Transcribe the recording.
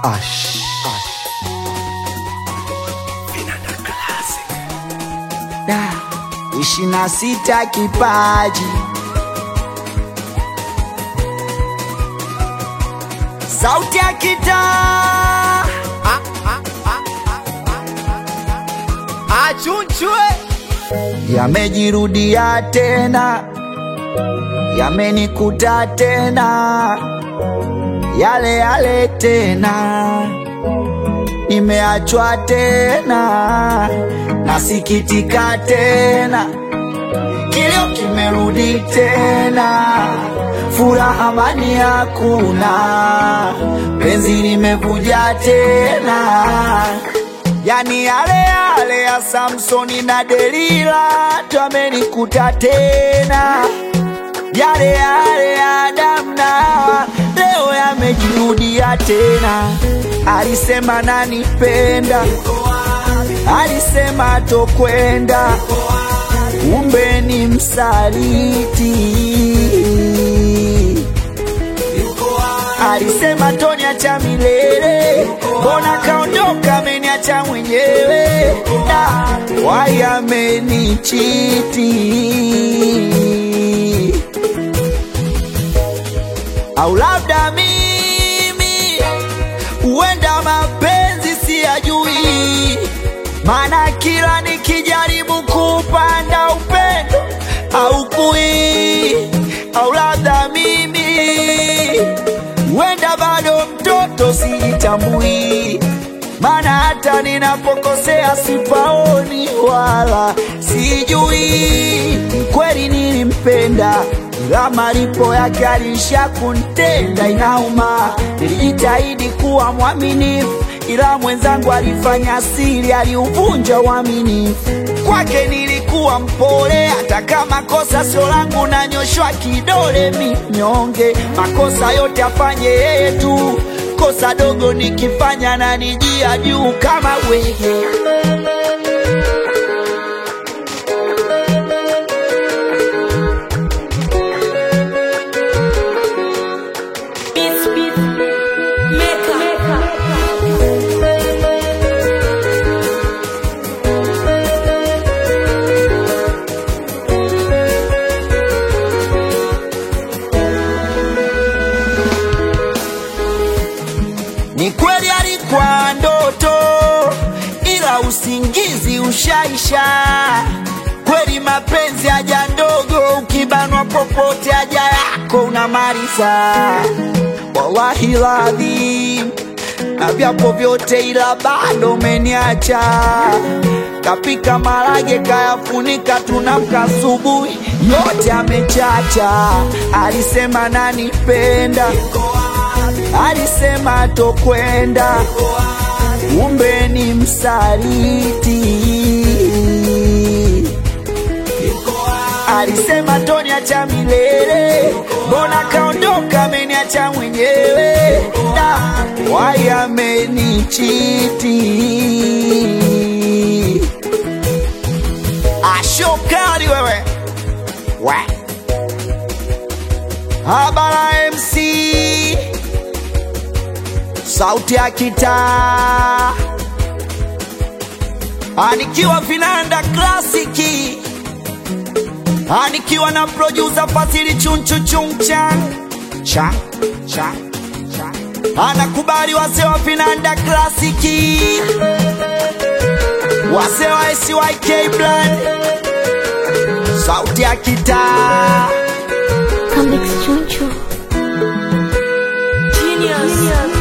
Ash. Da, 26 kipaji. Sauti ya kitaa. Achunchwe Yamejirudia tena, yamenikuta tena, yale yale tena, nimeachwa tena, nasikitika tena, kilio kimerudi tena, furaha amani hakuna, penzi limevuja tena. Yani yale yale ya Samsoni na Delila twamenikuta tena, yale yale ya Adam na Hawa leo yamejirudia tena. Alisema nanipenda, alisema tokwenda, kumbe ni msaliti. Alisema toniacha milele, mbona kaondoka ameniacha mwenyewe, na wai amenichiti. Au labda mimi huenda mapenzi siyajui, maana kila nikijaribu kupanda upendo haukui. Au labda mimi huenda bado mtoto sijitambui, maana hata ninapokosea sipaoni wala sijui. Kweli nilimpenda, ila malipo yake alisha kuntenda. Inauma, nilijitahidi kuwa mwaminifu, ila mwenzangu alifanya siri, aliuvunja uaminifu. Kwake nilikuwa mpole, hata kama kosa sio langu nanyoshwa kidole minyonge. Makosa yote afanye yeye tu, kosa dogo nikifanya na nijia juu kama wewe. Ni kweli alikuwa ndoto, ila usingizi ushaisha. Kweli mapenzi haja ndogo, ukibanwa popote haja yako unamaliza. Wallahi ladhim, na vyapo vyote ila bado umeniacha. Kapika marage kayafunika, tunamka asubuhi yote amechacha. Alisema nanipenda, alisema tokwenda, kumbe ni msaliti. Alisema toniacha milele, mbona kaondoka ameniacha mwenyewe, na wai amenichiti. Ashokari wewe we Habara MC, sauti ya kitaa, anikiwa Vinanda Klasiki, anikiwa na producer Fasili Chunchu Chungchan cha cha cha, anakubali wase wa Vinanda Klasiki, wase wa SYK Brand, sauti ya kitaa. Comics Chunchu Genius.